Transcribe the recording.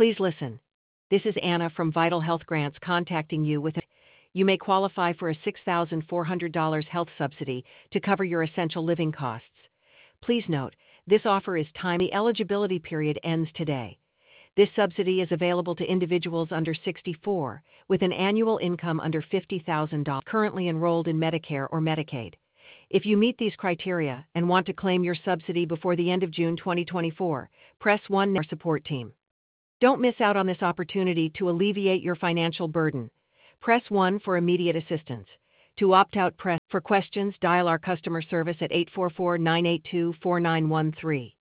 Please listen. This is Anna from Vital Health Grants contacting you with you may qualify for a $6,400 health subsidy to cover your essential living costs. Please note, this offer is time. The eligibility period ends today. This subsidy is available to individuals under 64 with an annual income under $50,000 currently enrolled in Medicare or Medicaid. If you meet these criteria and want to claim your subsidy before the end of June 2024, press 1 our support team. Don't miss out on this opportunity to alleviate your financial burden. Press 1 for immediate assistance. To opt out, press for questions, dial our customer service at 844-982-4913.